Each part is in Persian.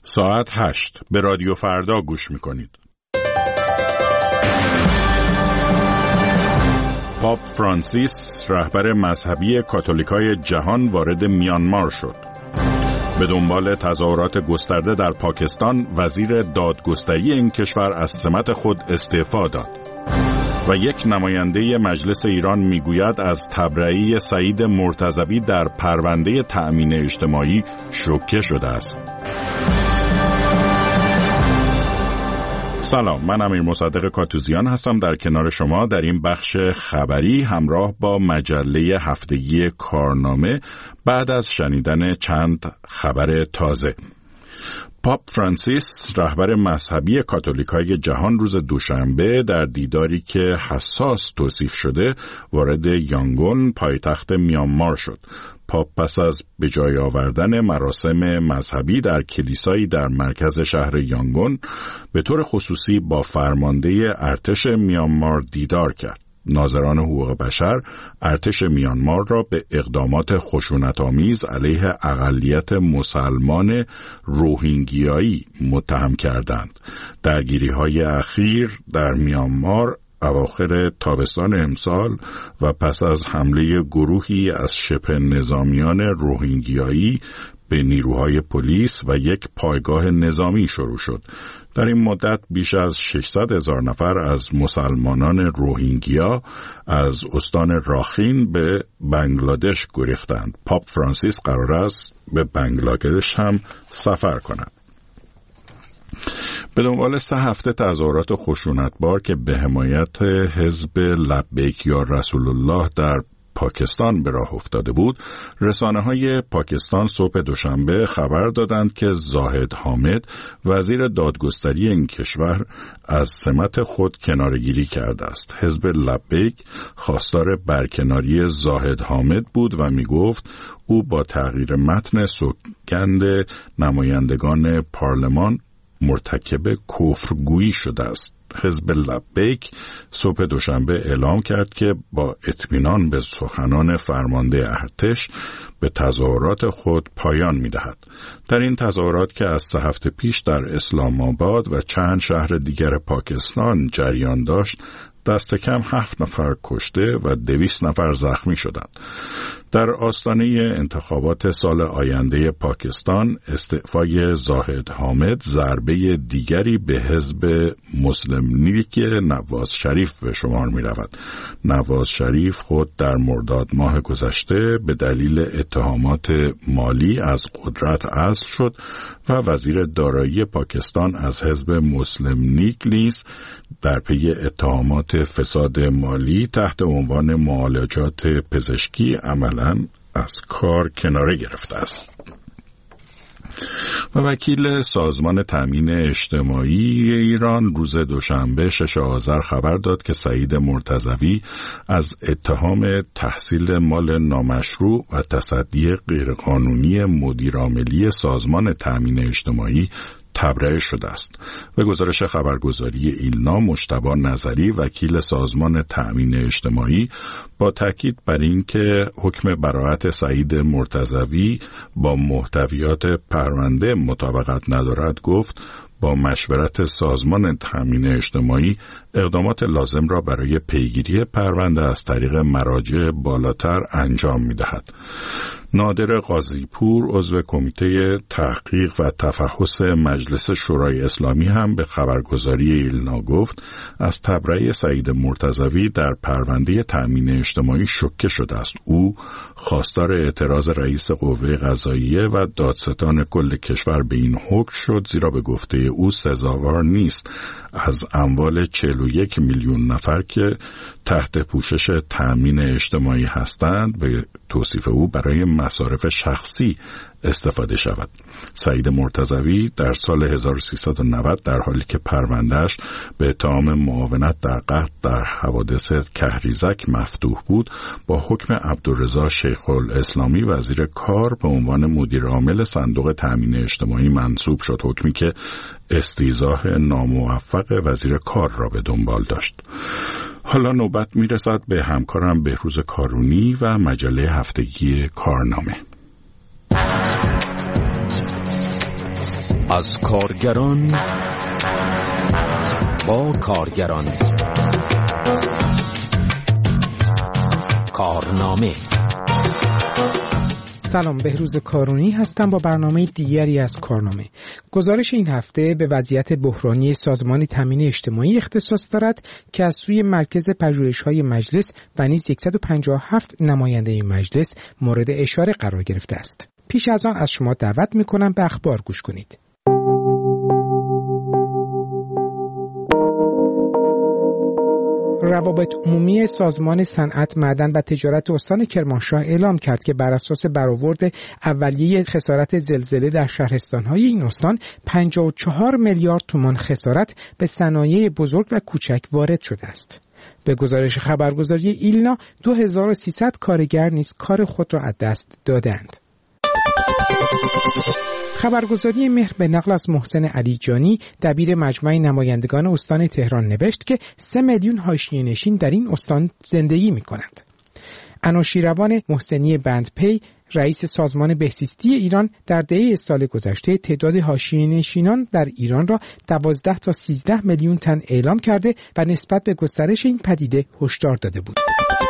ساعت 8 به رادیو فردا گوش میکنید. پاپ فرانسیس رهبر مذهبی کاتولیکای جهان وارد میانمار شد. به دنبال تظاهرات گسترده در پاکستان وزیر دادگستری این کشور از سمت خود استعفا داد. و یک نماینده مجلس ایران میگوید از تبرئه سعید مرتضوی در پرونده تأمین اجتماعی شوکه شده است. سلام، من امیر مصدق کاتوزیان هستم در کنار شما در این بخش خبری همراه با مجله هفتگی کارنامه بعد از شنیدن چند خبر تازه. پاپ فرانسیس رهبر مذهبی کاتولیکای جهان روز دوشنبه در دیداری که حساس توصیف شده وارد یانگون پایتخت میانمار شد. پاپ پس از به جای آوردن مراسم مذهبی در کلیسایی در مرکز شهر یانگون به طور خصوصی با فرمانده ارتش میانمار دیدار کرد. ناظران حقوق بشر ارتش میانمار را به اقدامات خشونت‌آمیز علیه اقلیت مسلمان روهینگیایی متهم کردند. درگیری‌های اخیر در میانمار اواخر تابستان امسال و پس از حمله گروهی از شبه نظامیان روهینگیایی به نیروهای پلیس و یک پایگاه نظامی شروع شد. در این مدت بیش از 600,000 نفر از مسلمانان روهینگیا از استان راخین به بنگلادش گریختند. پاپ فرانسیس قرار است به بنگلادش هم سفر کند. به دنبال 3 هفته تظاهرات خشونتبار که به حمایت حزب لبیک یا رسول الله در پاکستان به راه افتاده بود، رسانه‌های پاکستان صبح دوشنبه خبر دادند که زاهد حامد وزیر دادگستری این کشور از سمت خود کناره‌گیری کرده است. حزب لبیک خواستار برکناری زاهد حامد بود و می‌گفت او با تغییر متن سوگند نمایندگان پارلمان مرتکب کفرگویی شده است. حزب لبیک صبح دوشنبه اعلام کرد که با اطمینان به سخنان فرمانده ارتش به تظاهرات خود پایان می‌دهد. در این تظاهرات که از 3 هفته پیش در اسلام آباد و چند شهر دیگر پاکستان جریان داشت، دست کم 7 نفر کشته و 200 نفر زخمی شدند. در آستانه انتخابات سال آینده پاکستان، استعفای زاهد حامد ضربه دیگری به حزب مسلم لیگ نواز شریف به شمار می رود. نواز شریف خود در مرداد ماه گذشته به دلیل اتهامات مالی از قدرت عزل شد و وزیر دارایی پاکستان از حزب مسلم لیگ نیز در پی اتهامات فساد مالی تحت عنوان معالجات پزشکی عملاً از کار کناره گرفته است. و وکیل سازمان تأمین اجتماعی ایران روز دوشنبه 6 آذر خبر داد که سعید مرتضوی از اتهام تحصیل مال نامشروع و تصدی غیرقانونی مدیر عاملی سازمان تأمین اجتماعی تبرئه شده است. به گزارش خبرگزاری ایلنا، مجتبی نظری وکیل سازمان تأمین اجتماعی با تاکید بر این که حکم براءت سعید مرتضوی با محتویات پرونده مطابقت ندارد گفت با مشورت سازمان تأمین اجتماعی اقدامات لازم را برای پیگیری پرونده از طریق مراجع بالاتر انجام می‌دهد. نادر قاضی‌پور عضو کمیته تحقیق و تفحص مجلس شورای اسلامی هم به خبرگزاری ایلنا گفت از تبرئه سعید مرتضوی در پرونده تأمین اجتماعی شوکه شده است. او خواستار اعتراض رئیس قوه قضاییه و دادستان کل کشور به این حکم شد، زیرا به گفته او سزاوار نیست از اموال 41 میلیون نفر که تحت پوشش تأمین اجتماعی هستند به توصیف او برای مصارف شخصی استفاده شود. سعید مرتضوی در سال 1390 در حالی که پروندهش به اتهام معاونت در قتل در حوادث کهریزک مفتوح بود، با حکم عبدالرضا شیخ الاسلامی وزیر کار به عنوان مدیر عامل صندوق تأمین اجتماعی منصوب شد، حکمی که استیضاح ناموفق وزیر کار را به دنبال داشت. حالا نوبت میرسد به همکارم بهروز کارونی و مجله هفتگی کارنامه. از کارگران با کارگران. کارنامه. سلام، بهروز کارونی هستم با برنامه دیگری از کارنامه. گزارش این هفته به وضعیت بحرانی سازمان تامین اجتماعی اختصاص دارد که از سوی مرکز پژوهش‌های مجلس و نیز 157 نماینده مجلس مورد اشاره قرار گرفته است. پیش از آن از شما دعوت می‌کنم به اخبار گوش کنید. روابط عمومی سازمان صنعت، معدن و تجارت استان کرمانشاه اعلام کرد که بر اساس برآورد اولیه خسارت زلزله در شهرستان‌های این استان 54 میلیارد تومان خسارت به صنایع بزرگ و کوچک وارد شده است. به گزارش خبرگزاری ایلنا 2300 کارگر نیز کار خود را از دست دادند. خبرگزاری مهر به نقل از محسن علیجانی، دبیر مجمع نمایندگان استان تهران نوشت که 3 میلیون حاشیه‌نشین در این استان زندگی می‌کنند. انوشیروان محسنی بندپی، رئیس سازمان بهزیستی ایران، در دهه سال گذشته تعداد حاشیه‌نشینان در ایران را 12 تا 13 میلیون تن اعلام کرده و نسبت به گسترش این پدیده هشدار داده بود.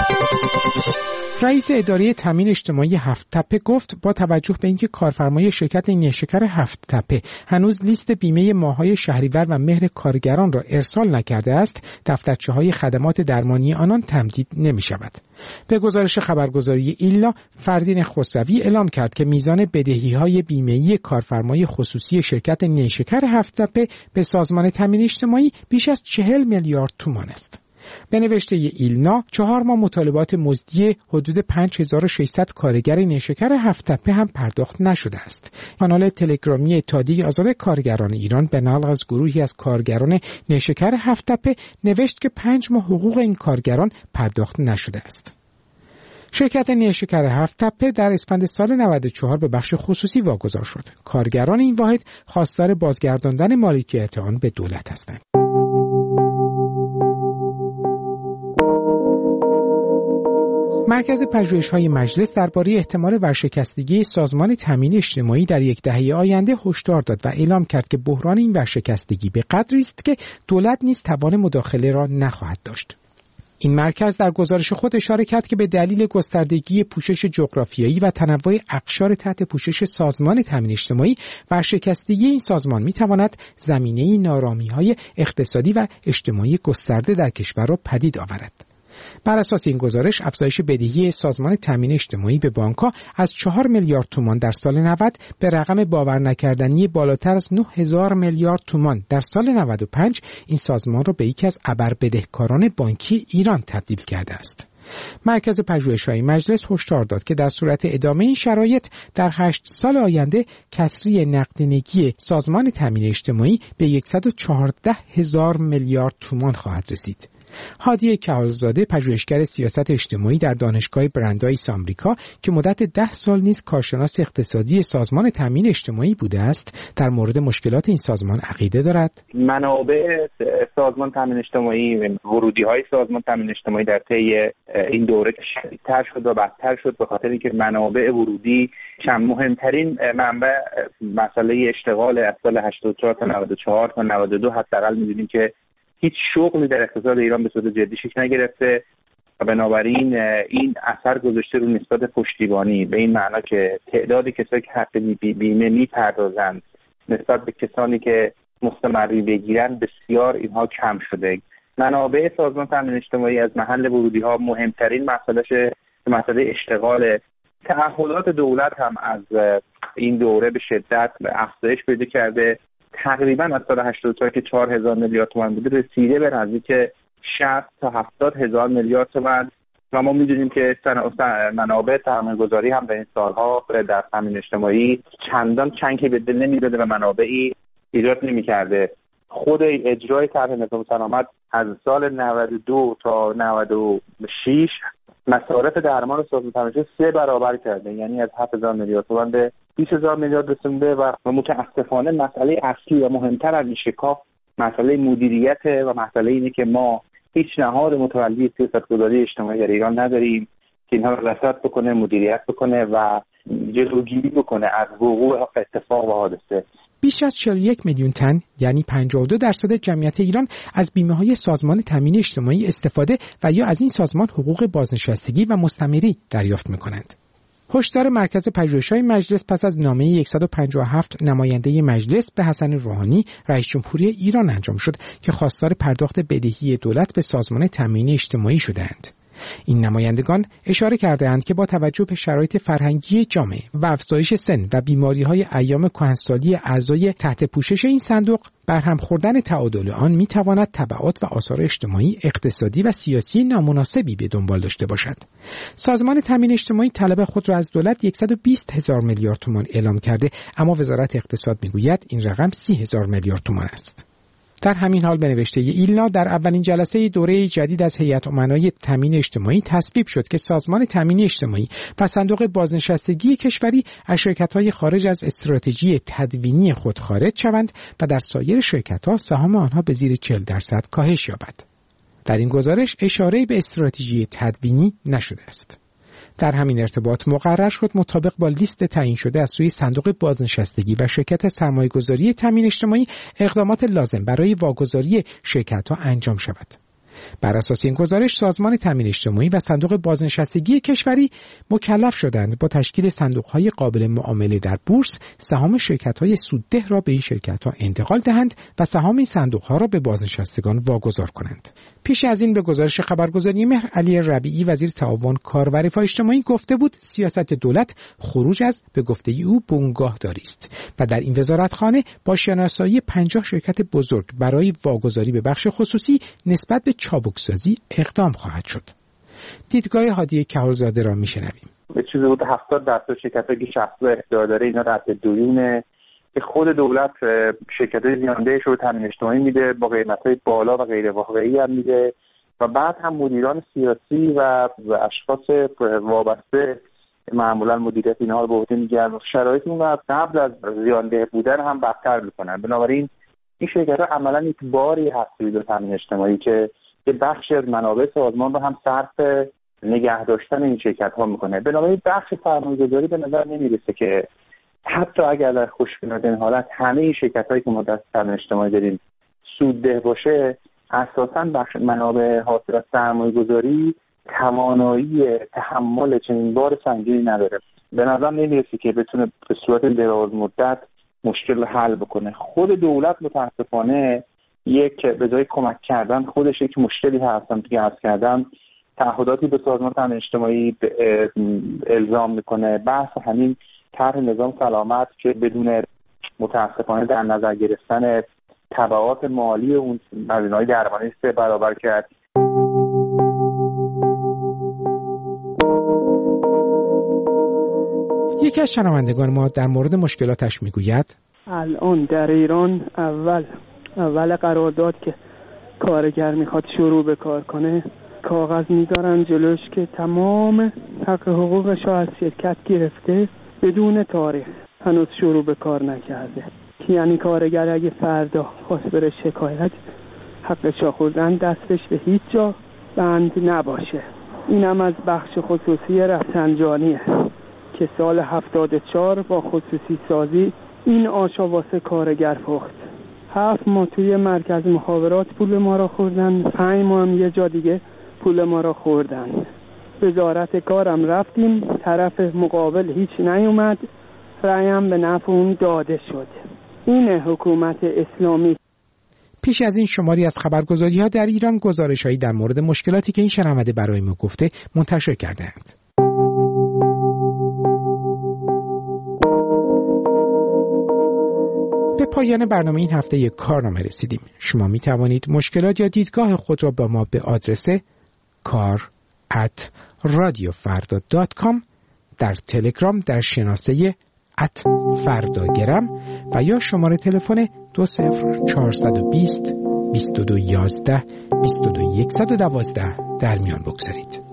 رئیس اداره تامین اجتماعی هفت تپه گفت با توجه به اینکه کارفرمای شرکت نیشکر هفت تپه هنوز لیست بیمه ماه‌های شهریور و مهر کارگران را ارسال نکرده است، دفترچه‌های خدمات درمانی آنان تمدید نمی‌شود. به گزارش خبرگزاری ایلا، فردین خسروی اعلام کرد که میزان بدهی‌های بیمه‌ای کارفرمای خصوصی شرکت نیشکر هفت تپه به سازمان تامین اجتماعی بیش از 40 میلیارد تومان است. به نوشته ایلنا، 4 ماه مطالبات مزدی حدود 5600 کارگر نیشکر هفت تپه هم پرداخت نشده است. کانال تلگرامی اتحادیه آزاد کارگران ایران به نقل از گروهی از کارگران نیشکر هفت تپه نوشت که 5 ماه حقوق این کارگران پرداخت نشده است. شرکت نیشکر هفت تپه در اسفند سال 94 به بخش خصوصی واگذار شد. کارگران این واحد خواستار بازگرداندن مالکیت آن به دولت هستند. مرکز پژوهش‌های مجلس درباره احتمال ورشکستگی سازمان تامین اجتماعی در یک دهه آینده هشدار داد و اعلام کرد که بحران این ورشکستگی به قدری است که دولت نیز توان مداخله را نخواهد داشت. این مرکز در گزارش خود اشاره کرد که به دلیل گستردگی پوشش جغرافیایی و تنوع اقشار تحت پوشش سازمان تامین اجتماعی، ورشکستگی این سازمان می‌تواند زمینه نارامی‌های اقتصادی و اجتماعی گسترده در کشور را پدید آورد. بر اساس این گزارش، افزایش بدهی سازمان تامین اجتماعی به بانک‌ها از 4 میلیارد تومان در سال 90 به رقم باورنکردنی بالاتر از 9000 میلیارد تومان در سال 95 این سازمان را به یکی از ابربدهکاران بانکی ایران تبدیل کرده است. مرکز پژوهش‌های مجلس هشدار داد که در صورت ادامه این شرایط در 8 سال آینده کسری نقدینگی سازمان تامین اجتماعی به 114,000 میلیارد تومان خواهد رسید. هادی کهالزاده، پژوهشگر سیاست اجتماعی در دانشگاه برندایس آمریکا که مدت 10 سال نیز کارشناس اقتصادی سازمان تامین اجتماعی بوده است، در مورد مشکلات این سازمان عقیده دارد. منابع سازمان تامین اجتماعی، ورودی‌های سازمان تامین اجتماعی در طی این دوره شدیدتر شد و بدتر شد به خاطر اینکه منابع ورودی چند مهمترین منبع مسئله اشتغال از سال 84 تا 94 تا 92 حداقل می‌دونیم که هیچ شغلی در اقتصاد ایران به صورت جدی شکل نگرفته و بنابراین این اثر گذاشته رو نسبت پشتیبانی، به این معنا که تعداد کسایی که حق بیمه میپردازند نسبت به کسانی که مستمری بگیرن بسیار اینها کم شده. منابع سازمان تامین اجتماعی از محل ورودی ها مهمترین مسئله اشتغال. تعهدات دولت هم از این دوره به شدت افزایش پیدا کرده. تقریبا از سال 84 که 4000 میلیارد تومان بوده رسیده به نزدیک 60 تا 70,000 میلیارد تومان و ما می‌دونیم که منابع سرمایه‌گذاری هم در این سالها در تامین اجتماعی چندان چنگی به دل نمی‌داده و منابعی ایجاد نمی‌کرده. خود اجرای طرح نظام سلامت از سال 92 تا 96 مصارف درمان سازمان تامین اجتماعی 3 برابر کرده، یعنی از 7000 میلیارد تومان به 20,000 میلیارد رسیده و متاسفانه مسئله اصلی و مهمتر از این شکاف مسئله مدیریت و مسئله اینه که ما هیچ نهاد متولی سیاستگذاری اجتماعی در ایران نداریم که اینها رو رصد بکنه، مدیریت بکنه و جلوگیری بکنه از وقوع اتفاق و حادثه. بیش از 41 میلیون تن یعنی 52% جمعیت ایران از بیمه‌های سازمان تامین اجتماعی استفاده و یا از این سازمان حقوق بازنشستگی و مستمری دریافت می‌کنند. هشدار مرکز پژوهش‌های مجلس پس از نامه 157 نماینده مجلس به حسن روحانی رئیس جمهوری ایران انجام شد که خواستار پرداخت بدهی دولت به سازمان تامین اجتماعی شدند. این نمایندگان اشاره کردند که با توجه به شرایط فرهنگی جامعه و افزایش سن و بیماری‌های ایام کهنسالی اعضای تحت پوشش این صندوق، برهم خوردن تعادل آن می‌تواند تبعات و آثار اجتماعی، اقتصادی و سیاسی نامناسبی به دنبال داشته باشد. سازمان تامین اجتماعی طلب خود را از دولت 120,000 میلیارد تومان اعلام کرده، اما وزارت اقتصاد می‌گوید این رقم 30,000 میلیارد تومان است. در همین حال به نوشته ایلنا در اولین جلسه دوره جدید از هیئت امنای تامین اجتماعی تصویب شد که سازمان تامین اجتماعی و صندوق بازنشستگی کشوری از شرکت‌های خارج از استراتژی تدوینی خود خارج شوند و در سایر شرکت‌ها سهام آنها به زیر 40% کاهش یابد. در این گزارش اشاره‌ای به استراتژی تدوینی نشده است. در همین ارتباط مقرر شد مطابق با لیست تعیین شده از سوی صندوق بازنشستگی و شرکت سرمایه‌گذاری تامین اجتماعی اقدامات لازم برای واگذاری شرکت‌ها انجام شود. بر اساس این گزارش سازمان تامین اجتماعی و صندوق بازنشستگی کشوری مکلف شدند با تشکیل صندوق‌های قابل معامله در بورس سهام شرکت‌های سودده را به این شرکت‌ها انتقال دهند و سهام این صندوق‌ها را به بازنشستگان واگذار کنند. پیش از این به گزارش خبرگزاری مهر، علی ربیعی وزیر تعاون کار و رفاه اجتماعی گفته بود سیاست دولت خروج از به گفته او بنگاهداری است و در این وزارتخانه با شناسایی 50 شرکت بزرگ برای واگذاری به بخش خصوصی نسبت به چابکسازی اقدام خواهد شد. دیدگاه هادی کهولزاده را میشنویم. به چیزی بود 70% شرکتایی که شخص اختیار داره اینا در دورونه که خود دولت شرکت‌های زیاندهش رو تامین اجتماعی میده با قیمت‌های بالا و غیر واقعی هم میده و بعد هم مدیران سیاسی و اشخاص وابسته معمولا مدیریت اینها رو به عهده میگیرن و شرایط اون رو قبل از زیانده بودن هم بدتر میکنن. بنابراین این شرکت‌ها عملاً یک باری هست روی تامین اجتماعی که بخش منابع سازمان رو هم صرف نگه داشتن این شرکت‌ها میکنه. بنابراین بخش سرمایه‌گذاری به نظر نمیرسه که حتی اگر در خوشبینانه حالت همه این شرکت‌هایی که ما در تامین اجتماعی داریم سودده باشه، اساساً بخش منابع حاصل از سرمایه‌گذاری توانایی تحمل چنین بار سنگینی نداره. به نظر نمیرسه که بتونه به صورت دراز مدت مشکل حل بکنه. خود دولت متاسفانه یک به جای کمک کردن خودش یک مشکلی هستن که عرض کردم تعهداتی به سازمان تامین اجتماعی الزام میکنه. بحث همین طرح نظام سلامت که بدون متاسفانه در نظر گرفتن تبعات مالی اون هزینه‌های درمانی 3 برابر کرد. یکی از شنوندگان ما در مورد مشکلاتش میگوید الان در ایران اول قرارداد که کارگر میخواد شروع به کار کنه کاغذ میذارن جلوش که تمام حق حقوقش رو از شرکت گرفته بدون تاریخ، هنوز شروع به کار نکرده. یعنی کارگر اگه فردا خواست بره شکایت حقش رو خوردن دستش به هیچ جا بند نباشه. اینم از بخش خصوصی رفسنجانیه که سال 74 با خصوصی سازی این آشا واسه کارگر پخت. 7 ماه توی مرکز مخابرات پول ما را خوردن، 5 ماه هم یه جا دیگه پول ما را خوردن. وزارت کارم رفتیم، طرف مقابل هیچ نیومد، رأیم به نفع اون داده شد. این حکومت اسلامی. پیش از این شماری از خبرگزاری‌ها در ایران گزارش‌هایی در مورد مشکلاتی که این شنونده برای ما گفته منتشر کرده‌اند. به پایان برنامه این هفته کارنامه رسیدیم. شما می توانید مشکلات یا دیدگاه خود را با ما به آدرس kar@radiofarda.com در تلگرام در شناسه @فرداگرم و یا شماره تلفن 20420 2211 22112 در میان بگذارید.